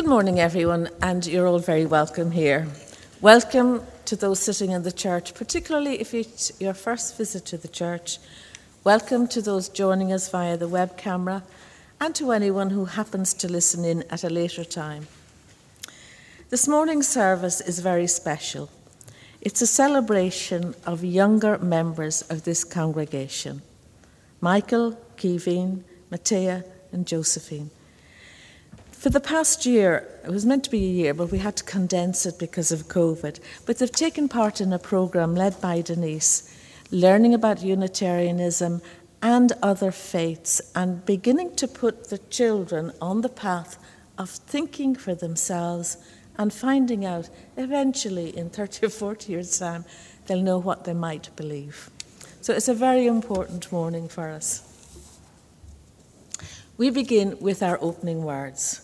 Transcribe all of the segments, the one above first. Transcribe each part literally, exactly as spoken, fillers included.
Good morning, everyone, and you're all very welcome here. Welcome to those sitting in the church, particularly if it's your first visit to the church. Welcome to those joining us via the web camera, and to anyone who happens to listen in at a later time. This morning's service is very special. It's a celebration of younger members of this congregation: Michael, Kevin, Matea, and Josephine. For the past year, it was meant to be a year, but we had to condense it because of COVID. But they've taken part in a programme led by Denise, learning about Unitarianism and other faiths, and beginning to put the children on the path of thinking for themselves and finding out, eventually, in thirty or forty years' time, they'll know what they might believe. So it's a very important morning for us. We begin with our opening words.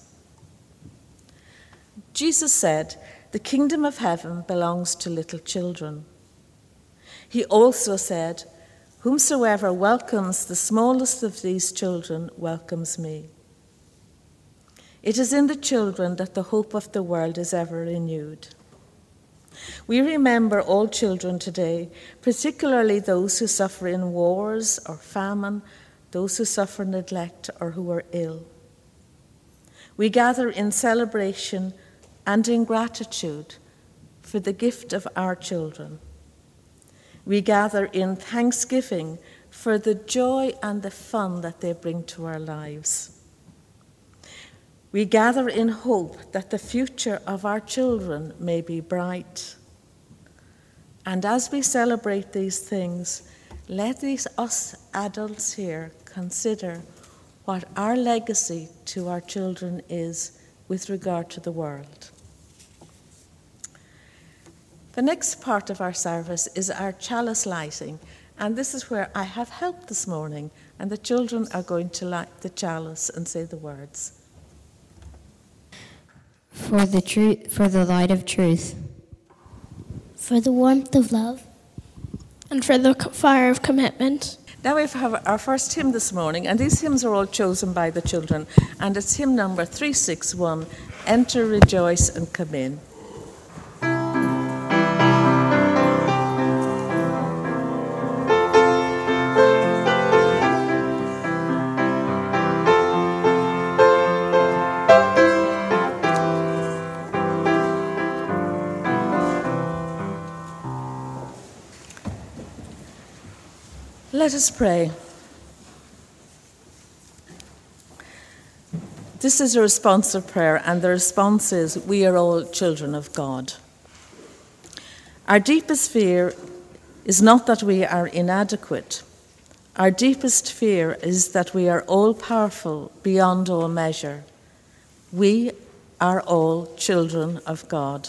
Jesus said, "The kingdom of heaven belongs to little children." He also said, "Whomsoever welcomes the smallest of these children welcomes me." It is in the children that the hope of the world is ever renewed. We remember all children today, particularly those who suffer in wars or famine, those who suffer neglect or who are ill. We gather in celebration and in gratitude for the gift of our children. We gather in thanksgiving for the joy and the fun that they bring to our lives. We gather in hope that the future of our children may be bright. And as we celebrate these things, let these us adults here consider what our legacy to our children is with regard to the world. The next part of our service is our chalice lighting, and this is where I have help this morning, and the children are going to light the chalice and say the words. For the truth, for the light of truth, for the warmth of love, and for the fire of commitment. Now we have our first hymn this morning, and these hymns are all chosen by the children, and it's hymn number three sixty-one, Enter, Rejoice, and Come In. Let us pray. This is a responsive prayer, and the response is, we are all children of God. Our deepest fear is not that we are inadequate. Our deepest fear is that we are all-powerful beyond all measure. We are all children of God.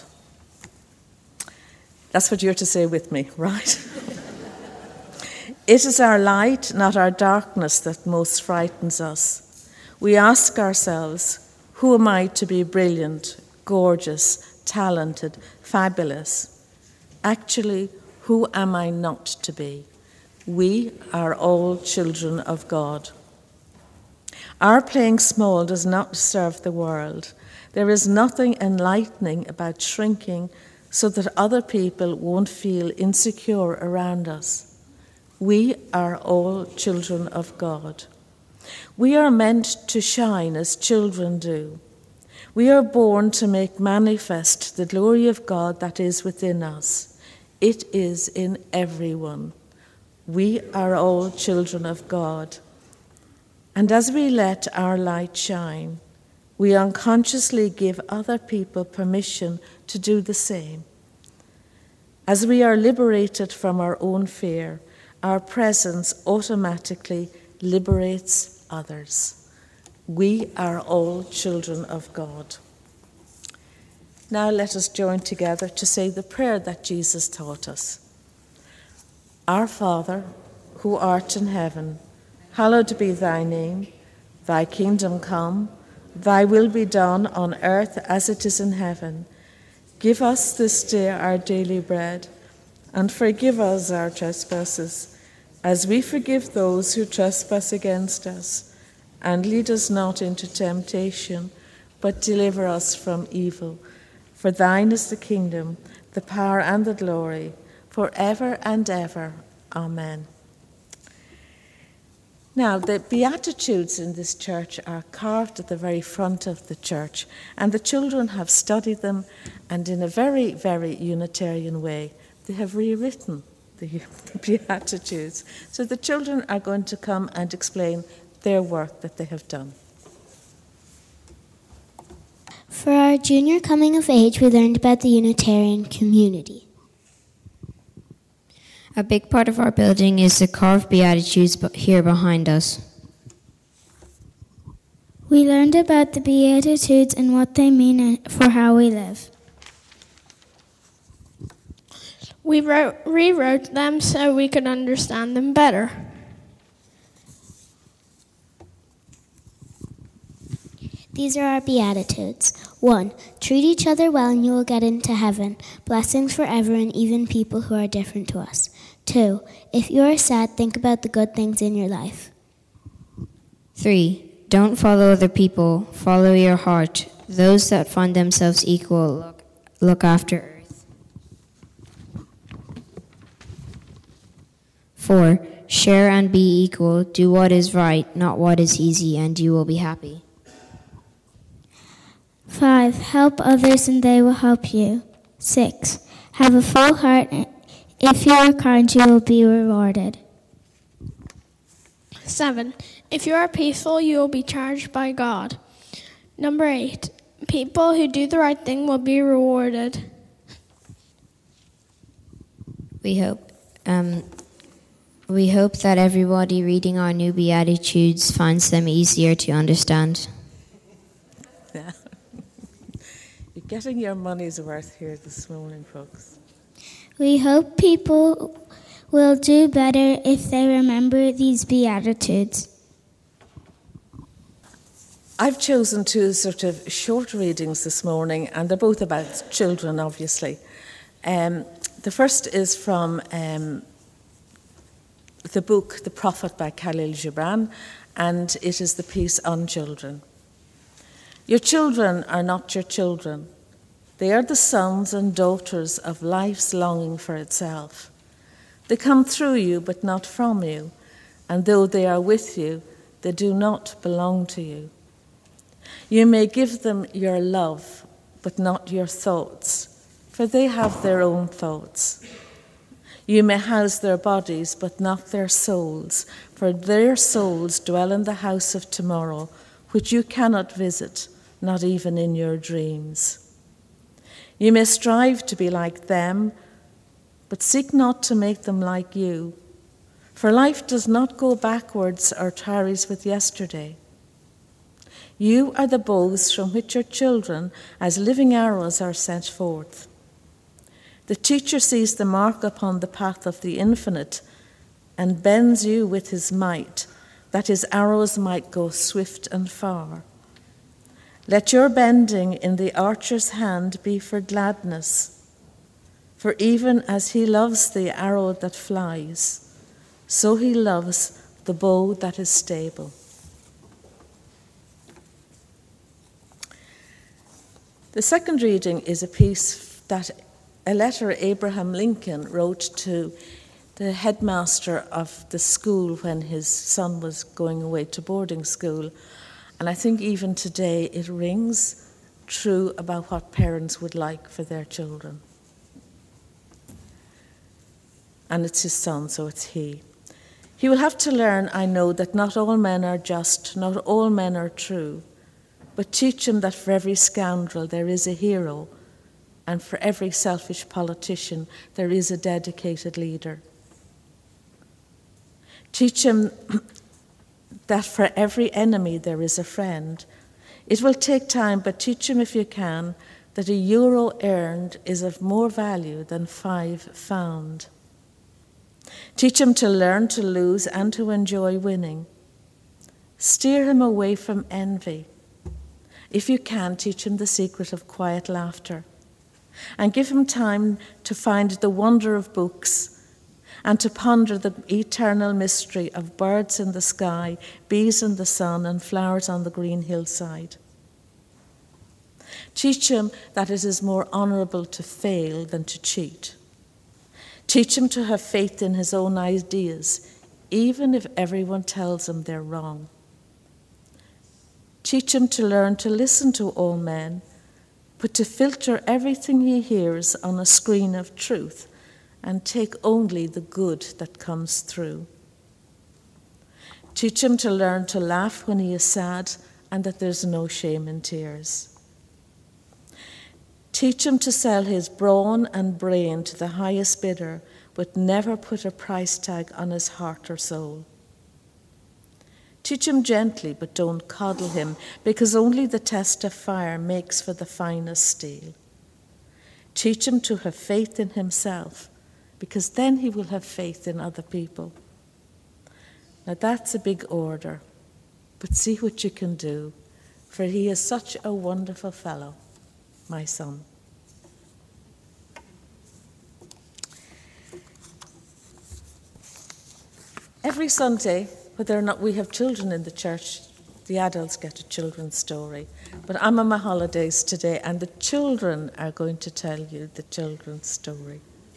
That's what you're to say with me, right? It is our light, not our darkness, that most frightens us. We ask ourselves, who am I to be brilliant, gorgeous, talented, fabulous? Actually, who am I not to be? We are all children of God. Our playing small does not serve the world. There is nothing enlightening about shrinking so that other people won't feel insecure around us. We are all children of God. We are meant to shine as children do. We are born to make manifest the glory of God that is within us. It is in everyone. We are all children of God. And as we let our light shine, we unconsciously give other people permission to do the same. As we are liberated from our own fear, our presence automatically liberates others. We are all children of God. Now let us join together to say the prayer that Jesus taught us. Our Father, who art in heaven, hallowed be thy name. Thy kingdom come, thy will be done on earth as it is in heaven. Give us this day our daily bread, and forgive us our trespasses, as we forgive those who trespass against us. And lead us not into temptation, but deliver us from evil. For thine is the kingdom, the power and the glory, forever and ever. Amen. Now, the Beatitudes in this church are carved at the very front of the church, and the children have studied them, and in a very, very Unitarian way, they have rewritten the Beatitudes. So the children are going to come and explain their work that they have done. For our junior coming of age, we learned about the Unitarian community. A big part of our building is the carved Beatitudes here behind us. We learned about the Beatitudes and what they mean for how we live. We wrote, rewrote them so we could understand them better. These are our Beatitudes. One, treat each other well and you will get into heaven. Blessings forever and even people who are different to us. Two, if you are sad, think about the good things in your life. Three, don't follow other people, follow your heart. Those that find themselves equal, look, look after earth. Four, share and be equal, do what is right, not what is easy, and you will be happy. Five, help others and they will help you. Six, have a full heart. If you are kind, you will be rewarded. Seven, if you are peaceful, you will be charged by God. Number eight, people who do the right thing will be rewarded. We hope, um, we hope that everybody reading our new Beatitudes finds them easier to understand. Yeah. You're getting your money's worth here this morning, folks. We hope people will do better if they remember these Beatitudes. I've chosen two sort of short readings this morning, and they're both about children, obviously. Um, the first is from um, the book The Prophet by Khalil Gibran, and it is the piece on children. Your children are not your children. They are the sons and daughters of life's longing for itself. They come through you, but not from you, and though they are with you, they do not belong to you. You may give them your love, but not your thoughts, for they have their own thoughts. You may house their bodies, but not their souls, for their souls dwell in the house of tomorrow, which you cannot visit, not even in your dreams. You may strive to be like them, but seek not to make them like you, for life does not go backwards or tarries with yesterday. You are the bows from which your children, as living arrows, are sent forth. The teacher sees the mark upon the path of the infinite and bends you with his might, that his arrows might go swift and far. Let your bending in the archer's hand be for gladness, for even as he loves the arrow that flies, so he loves the bow that is stable. The second reading is a piece that a letter Abraham Lincoln wrote to the headmaster of the school when his son was going away to boarding school. And I think even today it rings true about what parents would like for their children. And it's his son, so it's he. He will have to learn, I know, that not all men are just, not all men are true, but teach him that for every scoundrel there is a hero, and for every selfish politician there is a dedicated leader. Teach him that for every enemy there is a friend. It will take time, but teach him if you can that a euro earned is of more value than five found. Teach him to learn to lose and to enjoy winning. Steer him away from envy. If you can, teach him the secret of quiet laughter. And give him time to find the wonder of books and to ponder the eternal mystery of birds in the sky, bees in the sun, and flowers on the green hillside. Teach him that it is more honourable to fail than to cheat. Teach him to have faith in his own ideas, even if everyone tells him they're wrong. Teach him to learn to listen to all men, but to filter everything he hears on a screen of truth and take only the good that comes through. Teach him to learn to laugh when he is sad and that there's no shame in tears. Teach him to sell his brawn and brain to the highest bidder, but never put a price tag on his heart or soul. Teach him gently, but don't coddle him, because only the test of fire makes for the finest steel. Teach him to have faith in himself, because then he will have faith in other people. Now that's a big order, but see what you can do, for he is such a wonderful fellow, my son. Every Sunday, whether or not we have children in the church, the adults get a children's story. But I'm on my holidays today, and the children are going to tell you the children's story.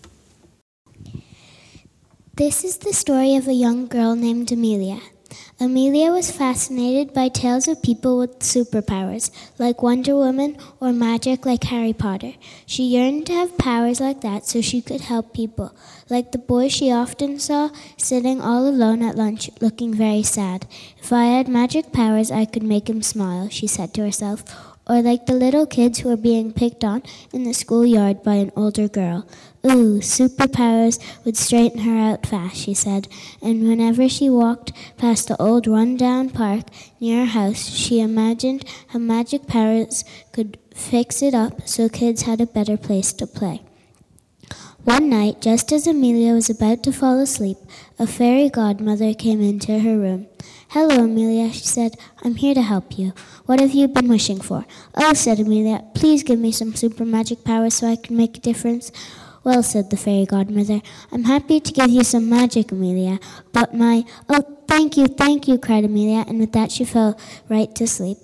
This is the story of a young girl named Amelia. Amelia was fascinated by tales of people with superpowers, like Wonder Woman, or magic like Harry Potter. She yearned to have powers like that so she could help people, like the boy she often saw sitting all alone at lunch, looking very sad. If I had magic powers, I could make him smile, she said to herself, or like the little kids who were being picked on in the schoolyard by an older girl. Ooh, superpowers would straighten her out fast, she said, and whenever she walked past the old run-down park near her house, she imagined how magic powers could fix it up so kids had a better place to play. One night, just as Amelia was about to fall asleep, a fairy godmother came into her room. Hello, Amelia, she said. I'm here to help you. What have you been wishing for? Oh, said Amelia, please give me some super magic powers so I can make a difference. Well, said the fairy godmother, I'm happy to give you some magic, Amelia, but my... Oh, thank you, thank you, cried Amelia, and with that she fell right to sleep.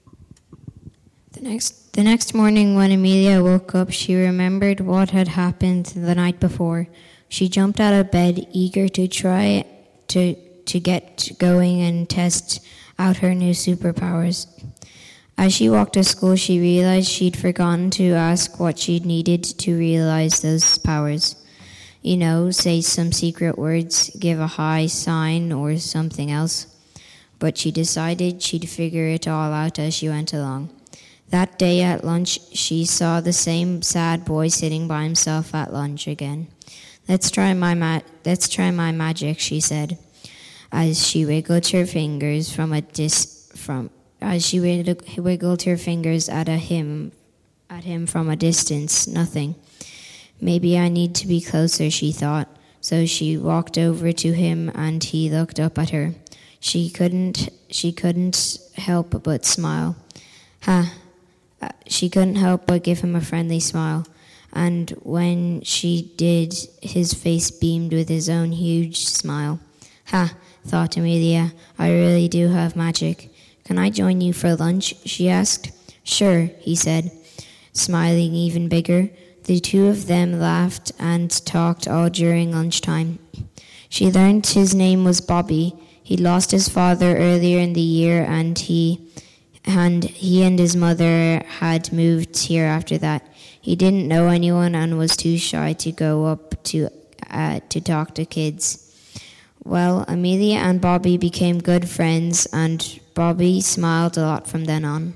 The next, the next morning when Amelia woke up, she remembered what had happened the night before. She jumped out of bed, eager to try to, to get going and test out her new superpowers. As she walked to school, she realized she'd forgotten to ask what she needed to realize those powers. You know, say some secret words, give a high sign, or something else. But she decided she'd figure it all out as she went along. That day at lunch, she saw the same sad boy sitting by himself at lunch again. Let's try my ma- let's try my magic, she said, as she wiggled her fingers from a dis from. As she wiggled her fingers at a him, at him from a distance, nothing. Maybe I need to be closer, she thought. So she walked over to him, and he looked up at her. She couldn't, she couldn't help but smile. Ha! Huh. She couldn't help but give him a friendly smile. And when she did, his face beamed with his own huge smile. Ha! Thought Amelia. I really do have magic. Can I join you for lunch? She asked. Sure, he said, smiling even bigger. The two of them laughed and talked all during lunchtime. She learned his name was Bobby. He'd lost his father earlier in the year, and he and he and his mother had moved here after that. He didn't know anyone and was too shy to go up to uh, to talk to kids. Well, Amelia and Bobby became good friends, and Bobby smiled a lot from then on.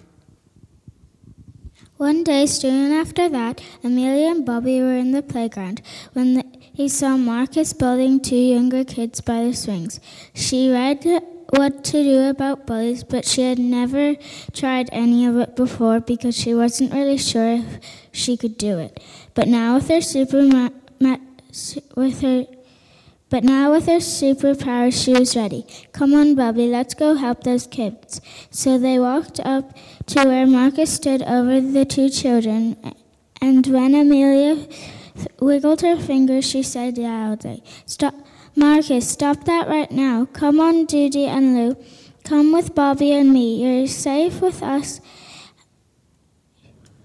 One day, soon after that, Amelia and Bobby were in the playground when the, he saw Marcus bullying two younger kids by the swings. She read what to do about bullies, but she had never tried any of it before because she wasn't really sure if she could do it. But now with her super ma- ma- with her But now with her superpowers, she was ready. Come on, Bobby, let's go help those kids. So they walked up to where Marcus stood over the two children, and when Amelia wiggled her fingers, she said loudly, "Stop, Marcus, stop that right now. Come on, Judy and Lou. Come with Bobby and me. You're safe with us.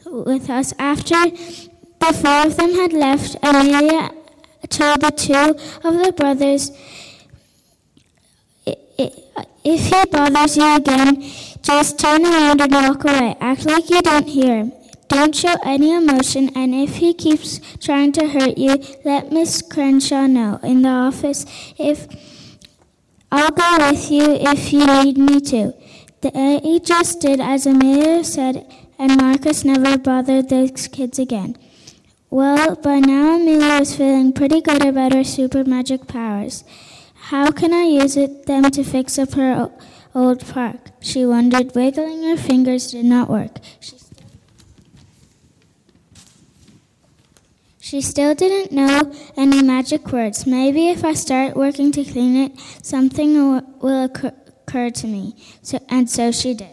with us. After the four of them had left, Amelia told the two of the brothers, "If he bothers you again, just turn around and walk away. Act like you don't hear him. Don't show any emotion, and if he keeps trying to hurt you, let Miss Crenshaw know in the office. If I'll go with you if you need me to." They just did as Amelia said, and Marcus never bothered those kids again. Well, by now Amelia was feeling pretty good about her super magic powers. How can I use it, them to fix up her old park? She wondered. Wiggling her fingers did not work. She still, she still didn't know any magic words. Maybe if I start working to clean it, something will occur, occur to me. So, and so she did.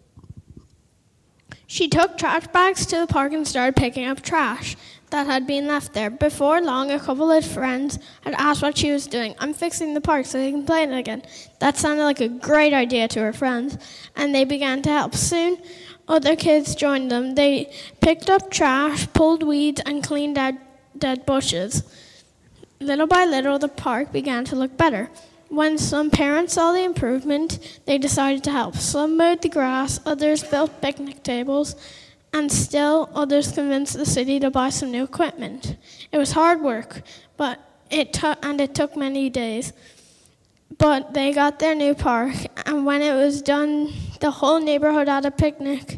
She took trash bags to the park and started picking up trash that had been left there. Before long, a couple of friends had asked what she was doing. "I'm fixing the park so they can play in it again." That sounded like a great idea to her friends, and they began to help. Soon, other kids joined them. They picked up trash, pulled weeds, and cleaned out dead bushes. Little by little, the park began to look better. When some parents saw the improvement, they decided to help. Some mowed the grass, others built picnic tables, and still others convinced the city to buy some new equipment. It was hard work, but it took and it took many days. But they got their new park, and when it was done, the whole neighborhood had a picnic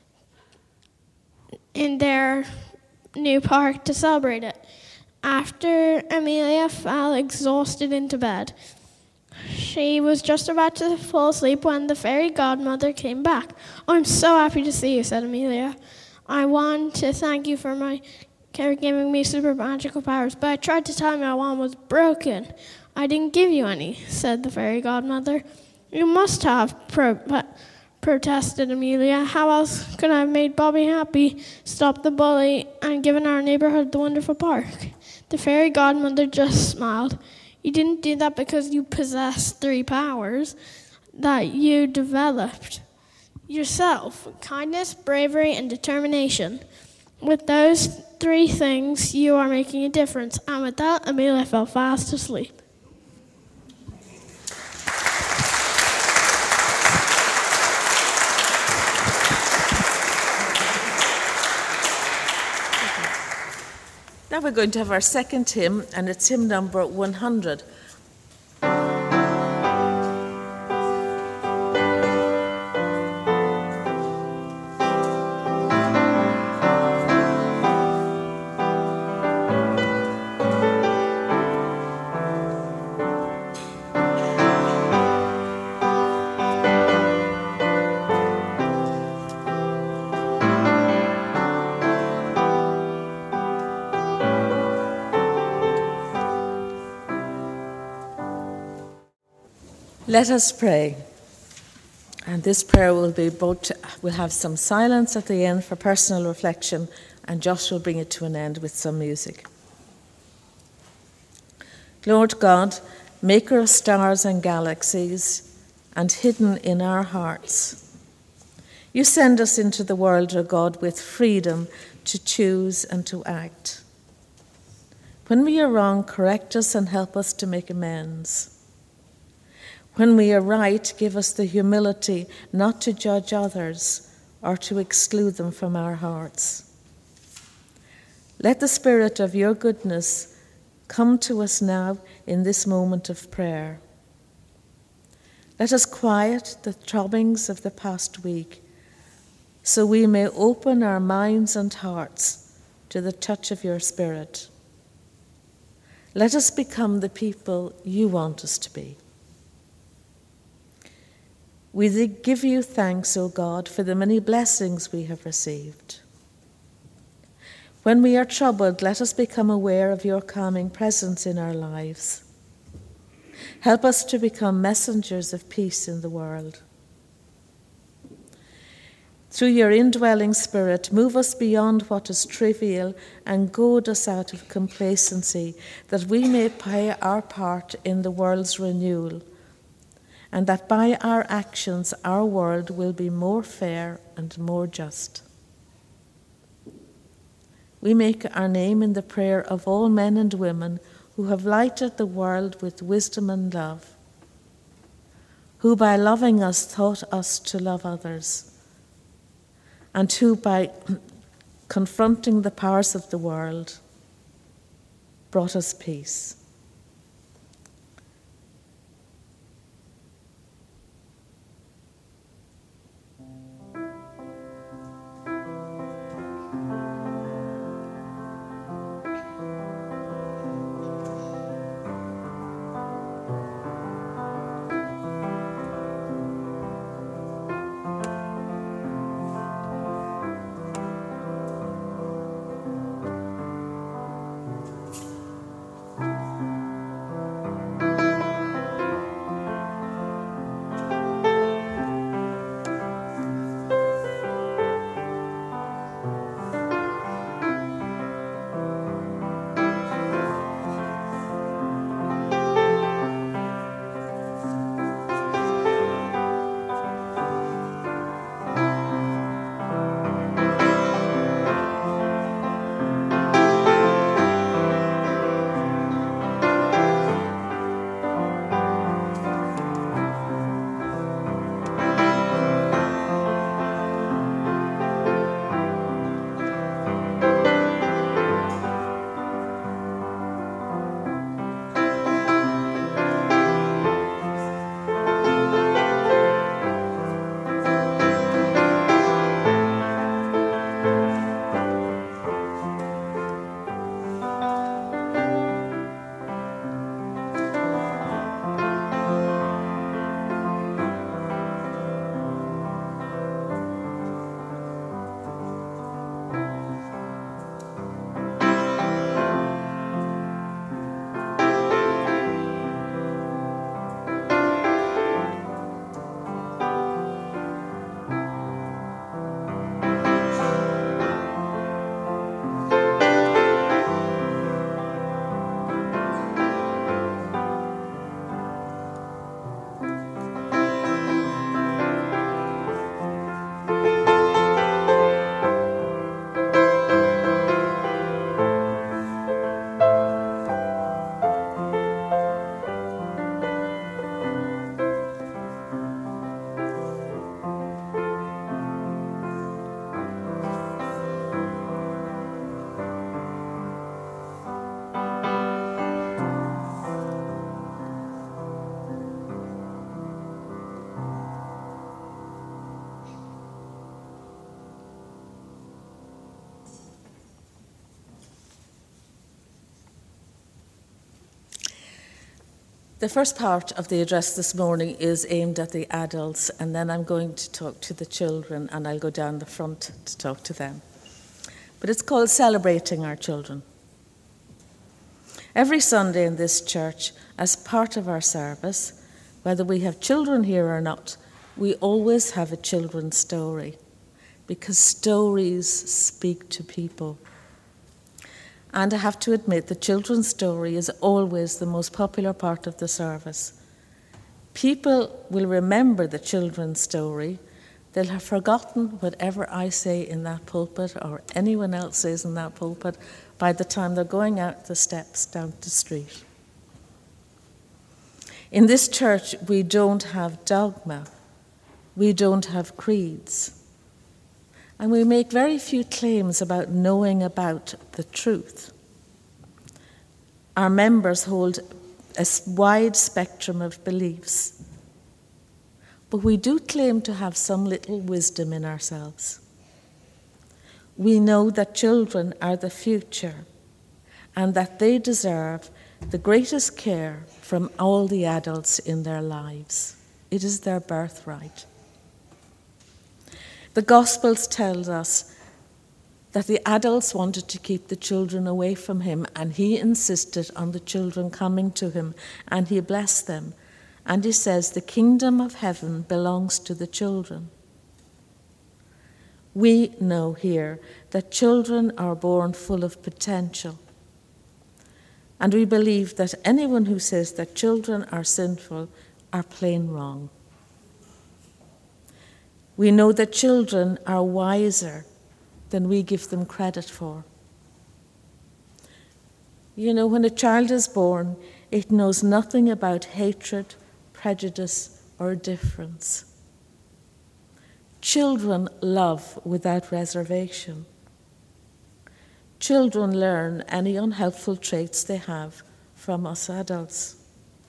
in their new park to celebrate it. After Amelia fell exhausted into bed, she was just about to fall asleep when the fairy godmother came back. "Oh, I'm so happy to see you," said Amelia. "I want to thank you for my giving me super magical powers, but I tried to tell you my wand was broken. I didn't give you any," said the fairy godmother. "You must have," pro- protested Amelia. "How else could I have made Bobby happy, stopped the bully, and given our neighborhood the wonderful park?" The fairy godmother just smiled. "You didn't do that because you possess three powers that you developed yourself: kindness, bravery, and determination. With those three things, you are making a difference." And with that, Amelia fell fast asleep. Now we're going to have our second hymn, and it's hymn number one hundred. Let us pray. And this prayer will be both, we'll have some silence at the end for personal reflection, and Josh will bring it to an end with some music. Lord God, maker of stars and galaxies, and hidden in our hearts, you send us into the world, O God, with freedom to choose and to act. When we are wrong, correct us and help us to make amends. When we are right, give us the humility not to judge others or to exclude them from our hearts. Let the Spirit of your goodness come to us now in this moment of prayer. Let us quiet the throbbings of the past week so we may open our minds and hearts to the touch of your Spirit. Let us become the people you want us to be. We give you thanks, O God, for the many blessings we have received. When we are troubled, let us become aware of your calming presence in our lives. Help us to become messengers of peace in the world. Through your indwelling Spirit, move us beyond what is trivial and goad us out of complacency, that we may play our part in the world's renewal, and that by our actions our world will be more fair and more just. we make our name in the prayer of all men and women who have lighted the world with wisdom and love, who by loving us taught us to love others, and who by confronting the powers of the world brought us peace. The first part of the address this morning is aimed at the adults, and then I'm going to talk to the children, and I'll go down the front to talk to them. But it's called Celebrating Our Children. Every Sunday in this church, as part of our service, whether we have children here or not, we always have a children's story, because stories speak to people. And I have to admit, the children's story is always the most popular part of the service. People will remember the children's story. They'll have forgotten whatever I say in that pulpit or anyone else says in that pulpit by the time they're going out the steps down the street. In this church, we don't have dogma. We don't have creeds. And we make very few claims about knowing about the truth. Our members hold a wide spectrum of beliefs, but we do claim to have some little wisdom in ourselves. We know that children are the future and that they deserve the greatest care from all the adults in their lives. It is their birthright. The Gospels tell us that the adults wanted to keep the children away from him, and he insisted on the children coming to him, and he blessed them. And he says, the kingdom of heaven belongs to the children. We know here that children are born full of potential. And we believe that anyone who says that children are sinful are plain wrong. We know that children are wiser than we give them credit for. You know, when a child is born, it knows nothing about hatred, prejudice, or difference. Children love without reservation. Children learn any unhelpful traits they have from us adults.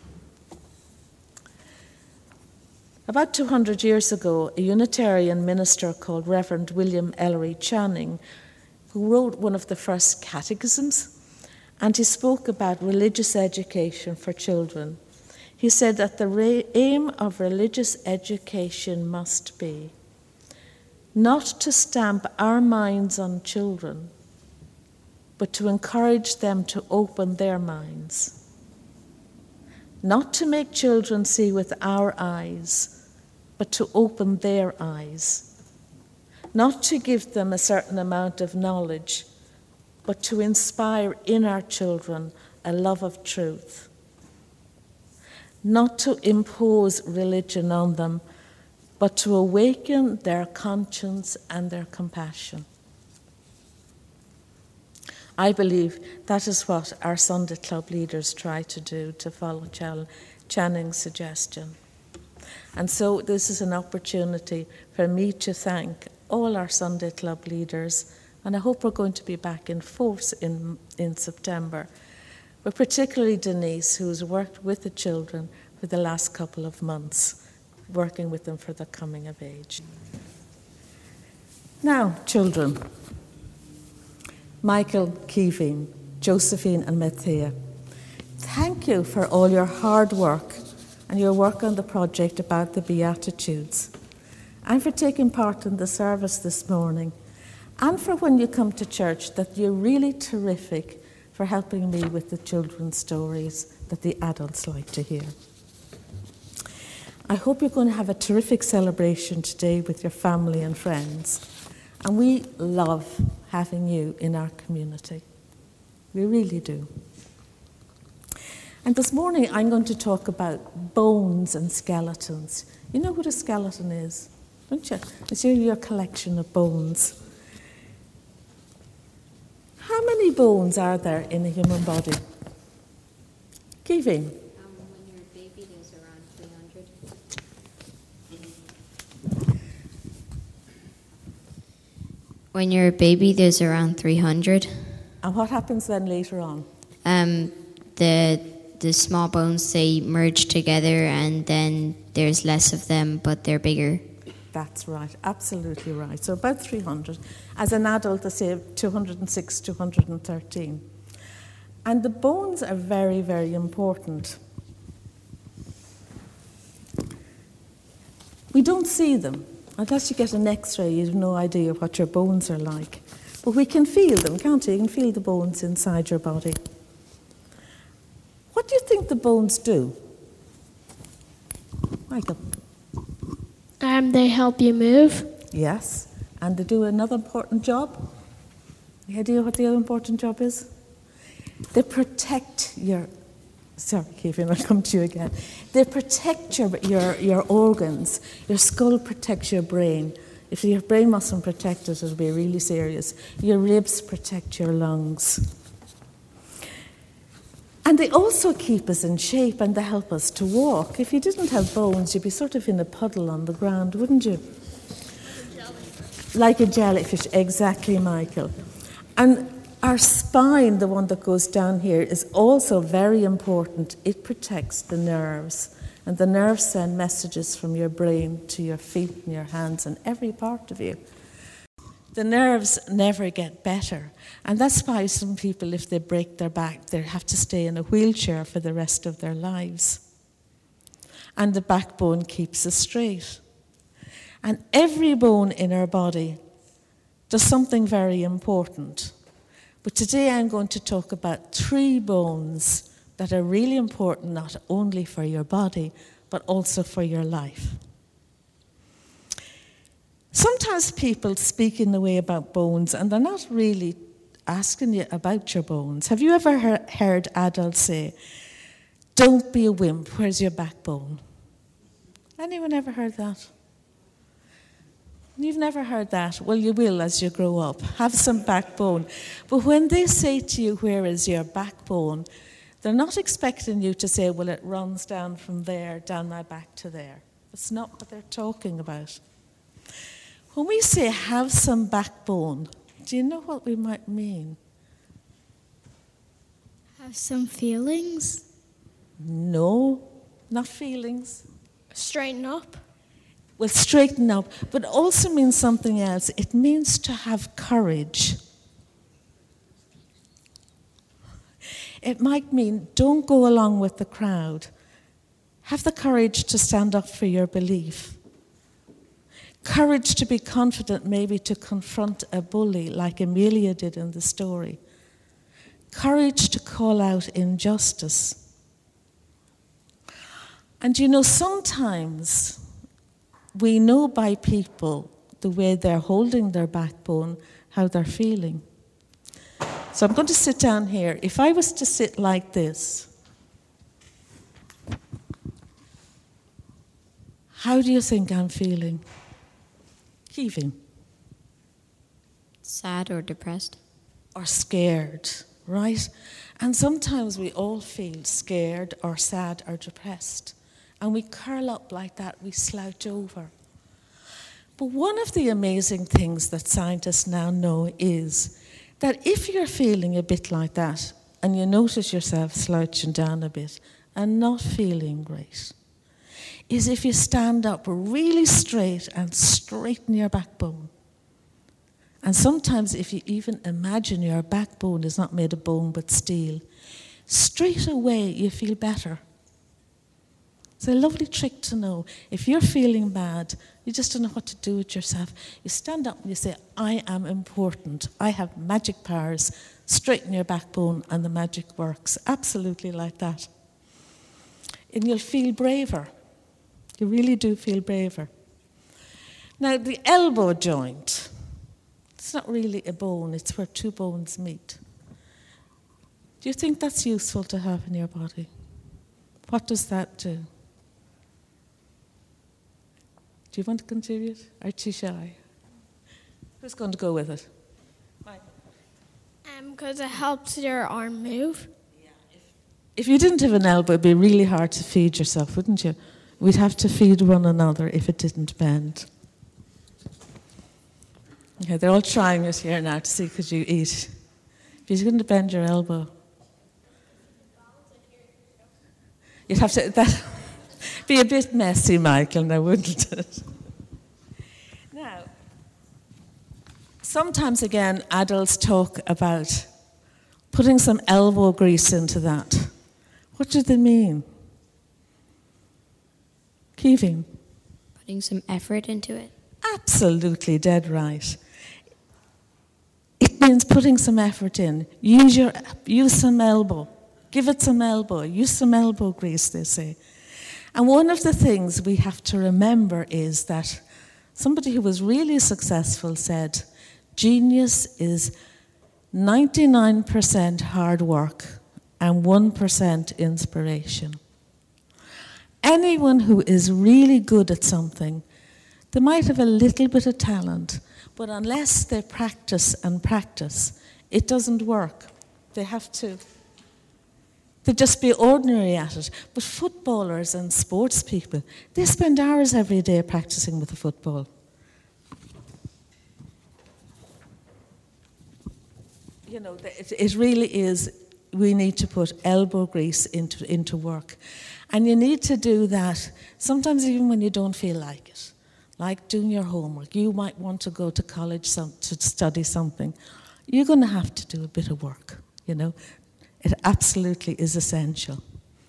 About two hundred years ago, a Unitarian minister called Reverend William Ellery Channing, who wrote one of the first catechisms, and he spoke about religious education for children. He said that the ra- aim of religious education must be not to stamp our minds on children, but to encourage them to open their minds. Not to make children see with our eyes, but to open their eyes. Not to give them a certain amount of knowledge, but to inspire in our children a love of truth. Not to impose religion on them, but to awaken their conscience and their compassion. I believe that is what our Sunday Club leaders try to do, to follow Channing's suggestion. And so this is an opportunity for me to thank all our Sunday Club leaders, and I hope we're going to be back in force in, in September, but particularly Denise, who's worked with the children for the last couple of months, working with them for the coming of age. Now, children, Michael, Keevin, Josephine and Methea, thank you for all your hard work and your work on the project about the Beatitudes, and for taking part in the service this morning, and for when you come to church that you're really terrific for helping me with the children's stories that the adults like to hear. I hope you're going to have a terrific celebration today with your family and friends, and we love having you in our community. We really do. And this morning I'm going to talk about bones and skeletons. You know what a skeleton is, don't you? It's your collection of bones. How many bones are there in a human body? Keevin? Um, when you're a baby, there's around three hundred. When you're a baby, there's around three hundred. And what happens then later on? Um, the the small bones, they merge together, and then there's less of them, but they're bigger. That's right, absolutely right. So about three hundred. As an adult, I say two hundred six, two hundred thirteen. And the bones are very, very important. We don't see them. Unless you get an X-ray, you have no idea what your bones are like. But we can feel them, can't you? You can feel the bones inside your body. What do you think the bones do? Michael? Um, they help you move. Yes, and they do another important job. Any idea what the other important job is? They protect your, sorry, Kevin, I'll come to you again. They protect your, your, your organs. Your skull protects your brain. If your brain mustn't protect it, it'll be really serious. Your ribs protect your lungs. And they also keep us in shape, and they help us to walk. If you didn't have bones, you'd be sort of in a puddle on the ground, wouldn't you? Like a jellyfish, exactly, Michael. And our spine, the one that goes down here, is also very important. It protects the nerves. And the nerves send messages from your brain to your feet and your hands and every part of you. The nerves never get better. And that's why some people, if they break their back, they have to stay in a wheelchair for the rest of their lives. And the backbone keeps us straight. And every bone in our body does something very important. But today I'm going to talk about three bones that are really important, not only for your body, but also for your life. Sometimes people speak in the way about bones, and they're not really asking you about your bones. Have you ever he- heard adults say, "Don't be a wimp, where's your backbone?" Anyone ever heard that? You've never heard that. Well, you will as you grow up. Have some backbone. But when they say to you, where is your backbone? They're not expecting you to say, well, it runs down from there, down my back to there. It's not what they're talking about. When we say have some backbone, do you know what we might mean? Have some feelings? No, not feelings. Straighten up. Well, straighten up, but also means something else. It means to have courage. It might mean don't go along with the crowd. Have the courage to stand up for your belief. Courage to be confident, maybe to confront a bully like Amelia did in the story. Courage to call out injustice. And you know, sometimes we know by people the way they're holding their backbone, how they're feeling. So I'm going to sit down here. If I was to sit like this, how do you think I'm feeling? Keeving. Sad or depressed? Or scared, right? And sometimes we all feel scared or sad or depressed. And we curl up like that, we slouch over. But one of the amazing things that scientists now know is that if you're feeling a bit like that and you notice yourself slouching down a bit and not feeling great, is if you stand up really straight and straighten your backbone. And sometimes if you even imagine your backbone is not made of bone but steel, straight away you feel better. It's a lovely trick to know. If you're feeling bad, you just don't know what to do with yourself. You stand up and you say, I am important. I have magic powers. Straighten your backbone and the magic works. Absolutely like that. And you'll feel braver. You really do feel braver. Now, the elbow joint, it's not really a bone. It's where two bones meet. Do you think that's useful to have in your body? What does that do? Do you want to contribute? Are you too shy? Who's going to go with it? Um, because it helps your arm move. Yeah, if, if you didn't have an elbow, it'd be really hard to feed yourself, wouldn't you? We'd have to feed one another if it didn't bend. Okay, they're all trying it here now to see could you eat. If you couldn't bend your elbow, you'd have to. That be a bit messy, Michael, now wouldn't it? Now, sometimes again, adults talk about putting some elbow grease into that. What do they mean? Keeving? Putting some effort into it. Absolutely dead right. It means putting some effort in. Use your, use some elbow. Give it some elbow. Use some elbow grease, they say. And one of the things we have to remember is that somebody who was really successful said, genius is ninety-nine percent hard work and one percent inspiration. Anyone who is really good at something, they might have a little bit of talent, but unless they practice and practice, it doesn't work. They have to. They just be ordinary at it. But footballers and sports people, they spend hours every day practicing with the football. You know, it, it really is, we need to put elbow grease into, into work. And you need to do that sometimes even when you don't feel like it. Like doing your homework. You might want to go to college some, to study something. You're going to have to do a bit of work, you know. It absolutely is essential.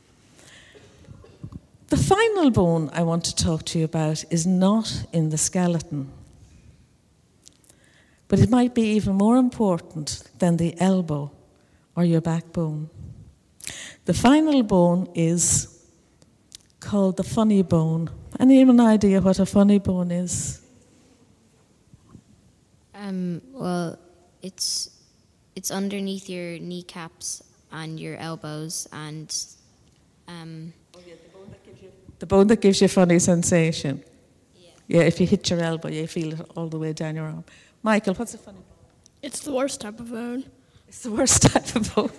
The final bone I want to talk to you about is not in the skeleton. But it might be even more important than the elbow or your backbone. The final bone is called the funny bone. Anyone idea what a funny bone is? Um, well, it's it's underneath your kneecaps and your elbows and um, oh, yeah, the, bone that gives you, the bone that gives you funny sensation. Yeah. Yeah, if you hit your elbow, you feel it all the way down your arm. Michael, what's a funny bone? It's the worst type of bone. It's the worst type of bone.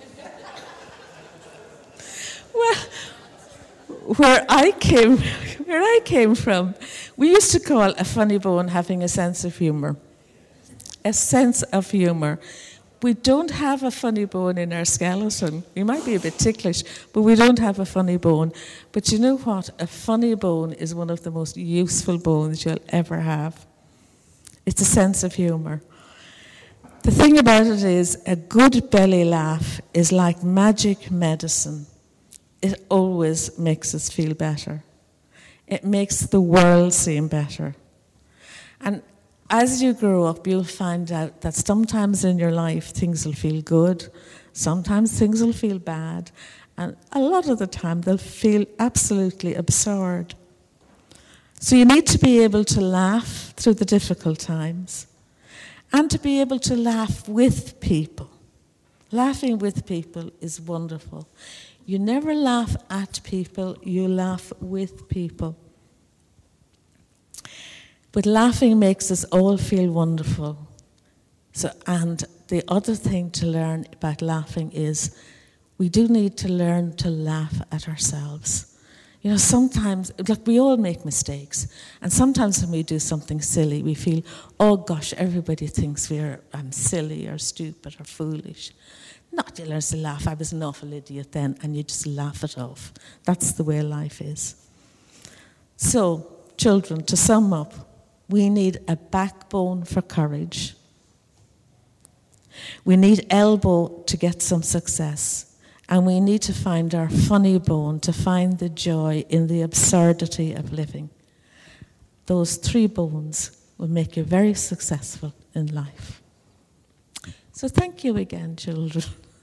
Well, where I came, where I came from, we used to call a funny bone having a sense of humour. A sense of humour. We don't have a funny bone in our skeleton. We might be a bit ticklish, but we don't have a funny bone. But you know what? A funny bone is one of the most useful bones you'll ever have. It's a sense of humour. The thing about it is, a good belly laugh is like magic medicine. It always makes us feel better. It makes the world seem better. And as you grow up, you'll find out that sometimes in your life things will feel good, sometimes things will feel bad, and a lot of the time they'll feel absolutely absurd. So you need to be able to laugh through the difficult times and to be able to laugh with people. Laughing with people is wonderful. You never laugh at people, you laugh with people. But laughing makes us all feel wonderful. So, and the other thing to learn about laughing is we do need to learn to laugh at ourselves. You know, sometimes, like we all make mistakes. And sometimes when we do something silly, we feel, oh gosh, everybody thinks we're um, silly or stupid or foolish. Not you learn to laugh, I was an awful idiot then, and you just laugh it off. That's the way life is. So, children, to sum up, we need a backbone for courage. We need elbow to get some success. And we need to find our funny bone to find the joy in the absurdity of living. Those three bones will make you very successful in life. So thank you again, children.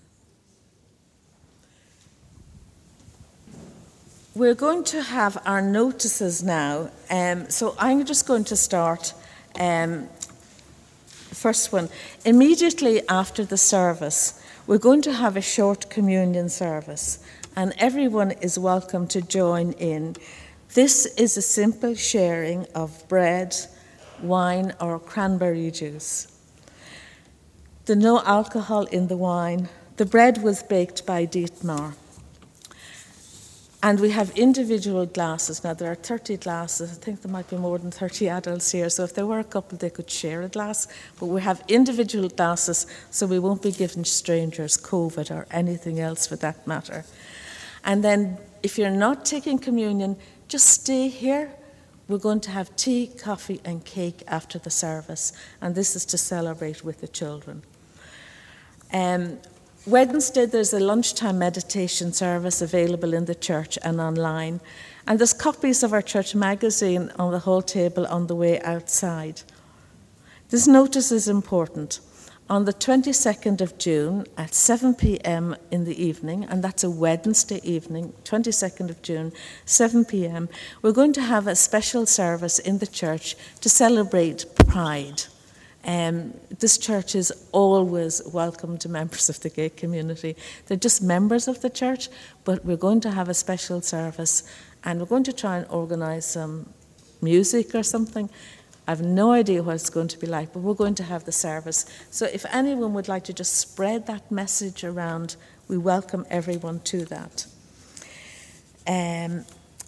We're going to have our notices now. Um, so I'm just going to start um, the first one. Immediately after the service, we're going to have a short communion service, and everyone is welcome to join in. This is a simple sharing of bread, wine, or cranberry juice. The no alcohol in the wine. The bread was baked by Dietmar. And we have individual glasses. Now, there are thirty glasses. I think there might be more than thirty adults here. So if there were a couple, they could share a glass. But we have individual glasses, so we won't be giving strangers COVID or anything else for that matter. And then if you're not taking communion, just stay here. We're going to have tea, coffee, and cake after the service. And this is to celebrate with the children. Um, Wednesday, there's a lunchtime meditation service available in the church and online. And there's copies of our church magazine on the hall table on the way outside. This notice is important. On the twenty-second of June at seven p.m. in the evening, and that's a Wednesday evening, twenty-second of June, seven p.m., we're going to have a special service in the church to celebrate Pride. Um, this church is always welcome to members of the gay community. They're just members of the church, but we're going to have a special service, and we're going to try and organise some music or something. I have no idea what it's going to be like, but we're going to have the service. So if anyone would like to just spread that message around, we welcome everyone to that. Um,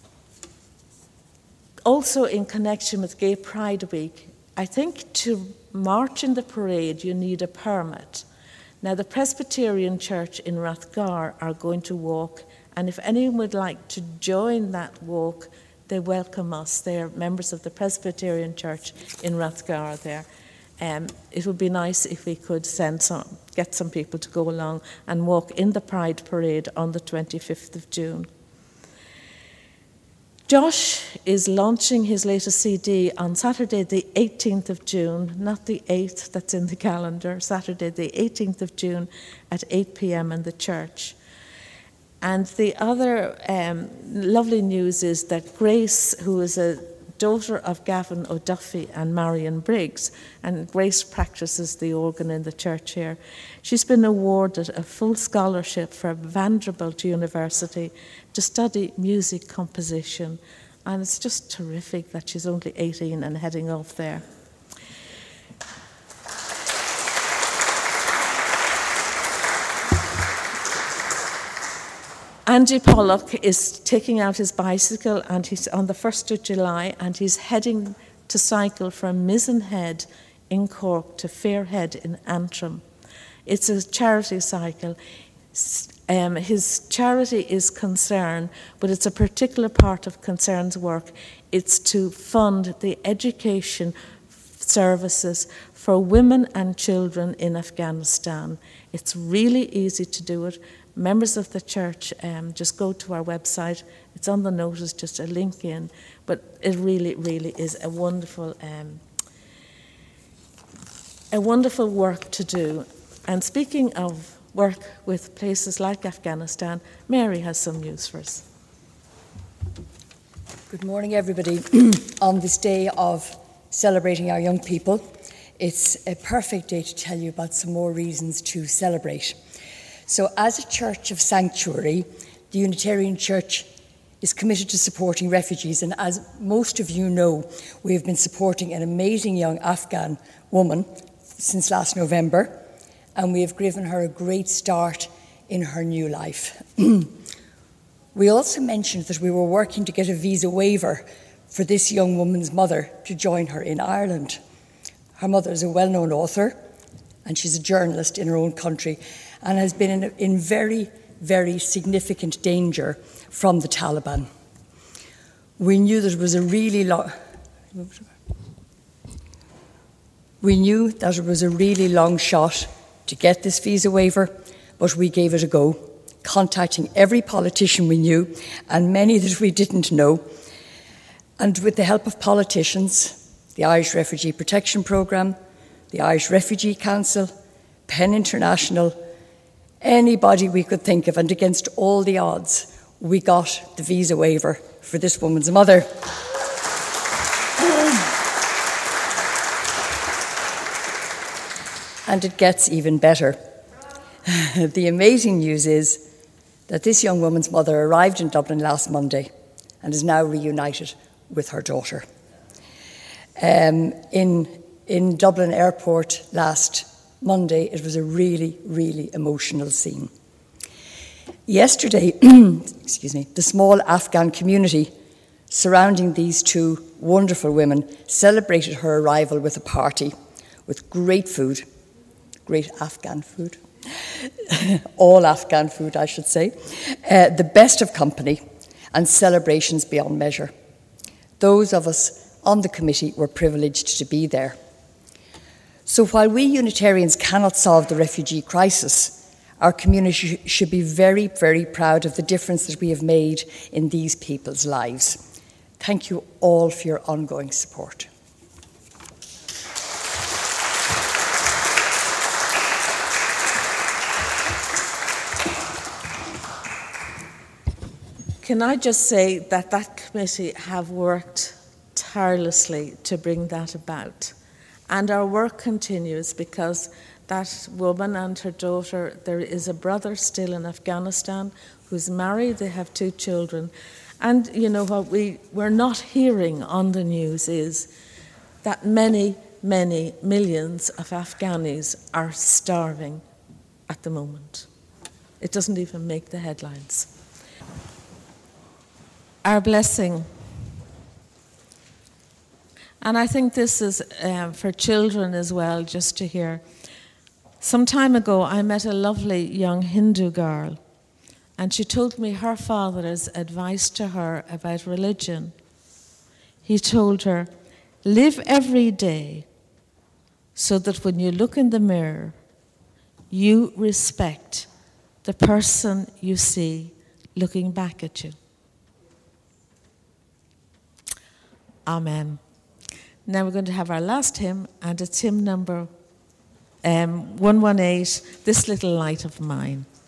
also in connection with Gay Pride Week, I think to march in the parade, you need a permit. Now, the Presbyterian Church in Rathgar are going to walk, and if anyone would like to join that walk, they welcome us. They are members of the Presbyterian Church in Rathgar there. Um, it would be nice if we could send some, get some people to go along and walk in the Pride Parade on the twenty-fifth of June. Josh is launching his latest C D on Saturday the eighteenth of June, not the eighth that's in the calendar, Saturday the eighteenth of June at eight p.m. in the church. And the other um, lovely news is that Grace, who is a daughter of Gavin O'Duffy and Marion Briggs, and Grace practices the organ in the church here, she's been awarded a full scholarship for Vanderbilt University to study music composition. And it's just terrific that she's only eighteen and heading off there. Andy Pollock is taking out his bicycle, and he's on the first of July, and he's heading to cycle from Mizenhead in Cork to Fairhead in Antrim. It's a charity cycle. Um, his charity is Concern, but it's a particular part of Concern's work. It's to fund the education services for women and children in Afghanistan. It's really easy to do it. Members of the church, um, just go to our website. It's on the notice, just a link in. But it really, really is a wonderful, um, a wonderful work to do. And speaking of work with places like Afghanistan, Mary has some news for us. Good morning, everybody. On this day of celebrating our young people, it's a perfect day to tell you about some more reasons to celebrate. So as a church of sanctuary, the Unitarian Church is committed to supporting refugees, and as most of you know, we have been supporting an amazing young Afghan woman since last November, and we have given her a great start in her new life. We also mentioned that we were working to get a visa waiver for this young woman's mother to join her in Ireland. Her mother is a well-known author, and she's a journalist in her own country, and has been in, in very, very significant danger from the Taliban. We knew that it was a really long... We knew that it was a really long shot to get this visa waiver, but we gave it a go, contacting every politician we knew and many that we didn't know. And with the help of politicians, the Irish Refugee Protection Programme, the Irish Refugee Council, PEN International, anybody we could think of, and against all the odds, we got the visa waiver for this woman's mother. And it gets even better. The amazing news is that this young woman's mother arrived in Dublin last Monday and is now reunited with her daughter. Um, in, in Dublin Airport last Monday, it was a really, really emotional scene. Yesterday, excuse me, the small Afghan community surrounding these two wonderful women celebrated her arrival with a party with great food, great Afghan food, all Afghan food, I should say, uh, the best of company, and celebrations beyond measure. Those of us on the committee were privileged to be there. So while we Unitarians cannot solve the refugee crisis, our community sh- should be very, very proud of the difference that we have made in these people's lives. Thank you all for your ongoing support. Can I just say that that committee have worked tirelessly to bring that about. And our work continues because that woman and her daughter, there is a brother still in Afghanistan who's married, they have two children. And you know what we, we're not hearing on the news is that many, many millions of Afghanis are starving at the moment. It doesn't even make the headlines. Our blessing. And I think this is uh, for children as well, just to hear. Some time ago, I met a lovely young Hindu girl, and she told me her father's advice to her about religion. He told her, live every day so that when you look in the mirror, you respect the person you see looking back at you. Amen. Now we're going to have our last hymn, and it's hymn number um, one one eight, This Little Light of Mine.